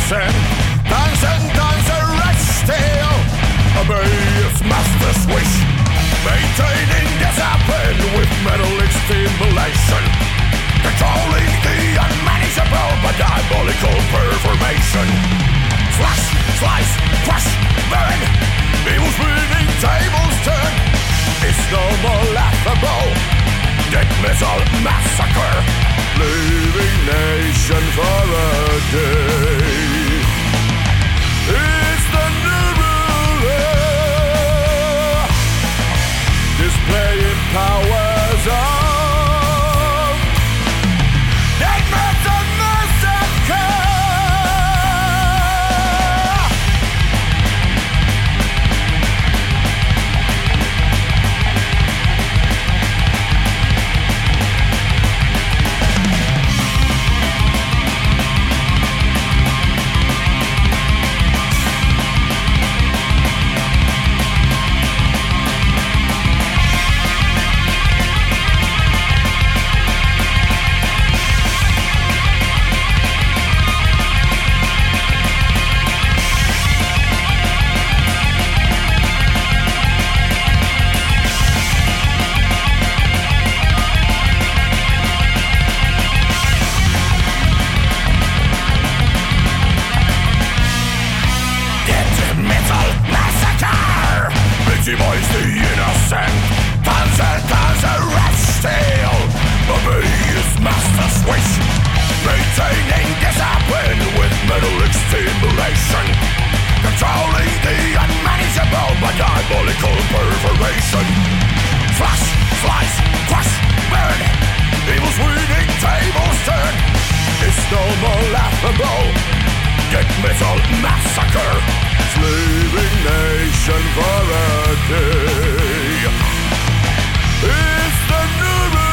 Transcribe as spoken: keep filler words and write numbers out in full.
innocent. Dance and dance a rat's tail. Obey its master's wish. Maintaining discipline with metallic stimulation. Controlling the unmanageable but diabolical performation. Slash, slice, crush, burn. Evil's winning, tables turn. It's no more laughable. Death missile massacre. Leaving nation for a day. It's the new ruler, displaying powers of death metal massacre. Voice the innocent, dance and dance a rat's tail. Obey his master's wish. Maintaining discipline with metallic stimulation. Controlling the unmanageable but diabolical perforation. Slash, slice, crush, burn. Evil's winning, tables turn. It's no more laughable. Death metal massacre. Slaving nation for a day. It's the new